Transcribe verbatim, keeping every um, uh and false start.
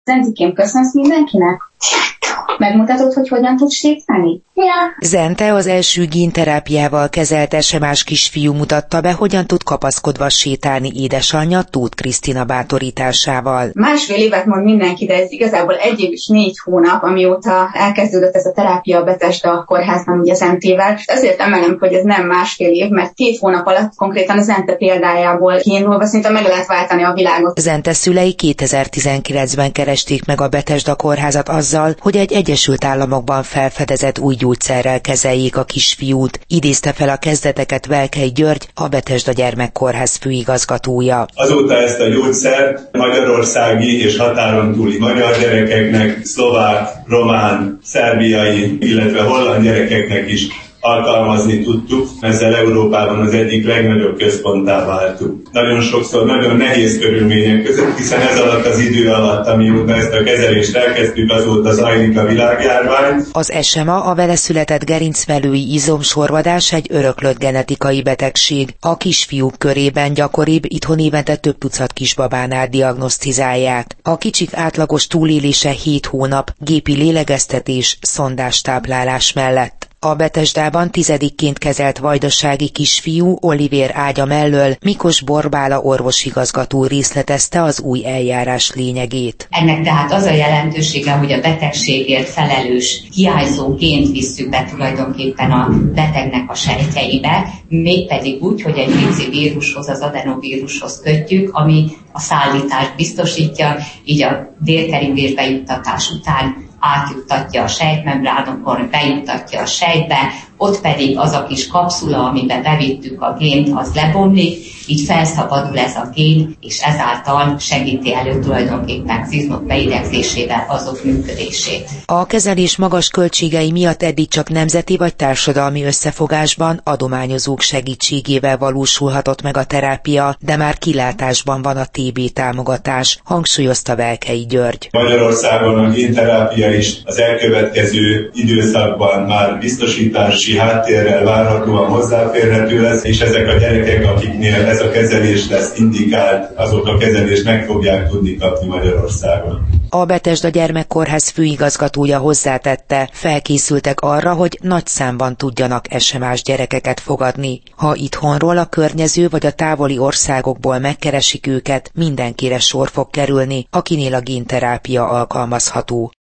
Zentikém, köszönsz mindenkinek? Megmutatod, hogy hogyan tudsz sétálni? Ja. Zente az első génterápiával kezelt es em á-s kisfiú mutatta be, hogyan tud kapaszkodva sétálni édesanyja Tóth Krisztina bátorításával. Másfél évet mond mindenki, de ez igazából egy év és négy hónap, amióta elkezdődött ez a terápia a Betesda kórházban, ugye Zentével. Ezért emelem, hogy ez nem másfél év, mert két hónap alatt konkrétan a Zente példájából kiindulva szinte meg lehet váltani a világot. Zente szülei kétezer-tizenkilencben keresték meg a Betesda kórházat azzal, hogy egy Egyesült Államokban felfedezett új gyógyszerrel kezeljék a kisfiút. Idézte fel a kezdeteket Velkei György, a Betesda Gyermekkórház főigazgatója. Azóta ezt a gyógyszert magyarországi és határon túli magyar gyerekeknek, szlovák, román, szerbiai, illetve holland gyerekeknek is alkalmazni tudtuk, ezzel Európában az egyik legnagyobb központtá váltunk. Nagyon sokszor nagyon nehéz körülmények között, hiszen ez alatt az idő alatt, amióta ezt a kezelést elkezdtük, azóta zajlik a világjárvány. Az es em á, a vele született gerincvelői izomsorvadás egy öröklött genetikai betegség. A kisfiúk körében gyakoribb, itthon évente több tucat kisbabánál diagnosztizálják. A kicsik átlagos túlélése hét hónap, gépi lélegeztetés, szondás táplálás mellett. A Betesdában tizedikként kezelt vajdasági kisfiú Olivér ágya mellől Mikos Borbála orvosigazgató részletezte az új eljárás lényegét. Ennek tehát az a jelentősége, hogy a betegségért felelős hiányzó gént visszük be tulajdonképpen a betegnek a sejtjeibe, mégpedig úgy, hogy egy pici vírushoz, az adenovírushoz kötjük, ami a szállítást biztosítja, így a vérkeringésbe juttatás után átjuttatja a sejtmembránokon, bejuttatja a sejtbe, ott pedig az a kis kapszula, amiben bevittük a gént, az lebomlik, így felszabadul ez a gén, és ezáltal segíti elő tulajdonképpen az izmok beidegzésével azok működését. A kezelés magas költségei miatt eddig csak nemzeti vagy társadalmi összefogásban, adományozók segítségével valósulhatott meg a terápia, de már kilátásban van a té bé támogatás, hangsúlyozta Velkei György. Magyarországon a génterápia is az elkövetkező időszakban már biztosítási háttérrel várhatóan hozzáférhető lesz, és ezek a gyerekek, akiknél ez a kezelés lesz indikált, azok a kezelést meg fogják tudni kapni Magyarországon. A Betesda Gyermekkórház főigazgatója hozzátette, felkészültek arra, hogy nagy számban tudjanak es em á-s gyerekeket fogadni. Ha itthonról, a környező vagy a távoli országokból megkeresik őket, mindenkire sor fog kerülni, akinél a génterápia alkalmazható.